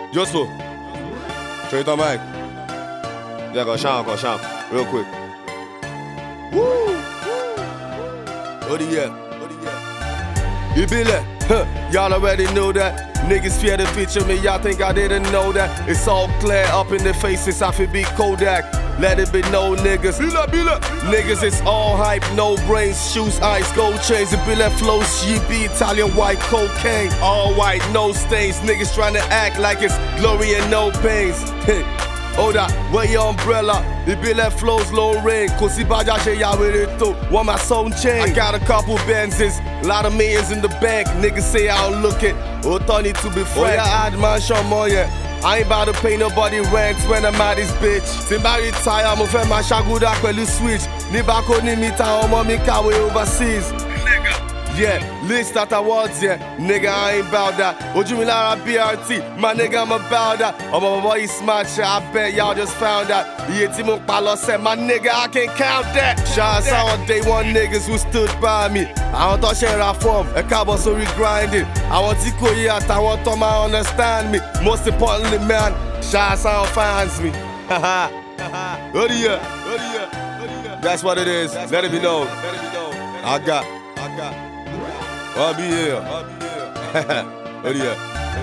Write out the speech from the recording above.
Josso, straight on mic. Yeah, go sham, real quick. Woo! What do you get? You be like, y'all already know that. Niggas fear to feature me, y'all think I didn't know that. It's all clear up in their faces, I feel be Kodak. Let it be no niggas. Niggas, it's all hype, no brains, shoes, ice, gold chains. It be like flow, she be Italian white cocaine. All white, no stains. Niggas trying to act like it's glory and no pains. Hold up, where your umbrella? It be like flows, low rain. Kosi baja she ya with it too. Want my soul chain. I got a couple Benzes, lot of millions in the bank. Niggas say I don't look it. Oh, Tony to be frank. Oh, yeah, I'd man show more, yeah. I ain't about to pay nobody rent when I'm at this bitch. Somebody retire, I'm a my shaguda kwelu switch. Ni bako ni mita omo mi kawe overseas. Yeah, list at awards, yeah. Nigga, I ain't bout that. Ojumilara BRT, my nigga, I'm about that. I'm a boy smart shit, I bet y'all just found out. Yetimo Palo said, my nigga, I can't count that. Shots out day one niggas who stood by me. I don't touch any form, a cabo so we grinding. I want to go yet, I want to understand me. Most importantly, man, shots out fans me. Haha, what do you? That's what it is. Let it be known. I got. I'll be here. What do you?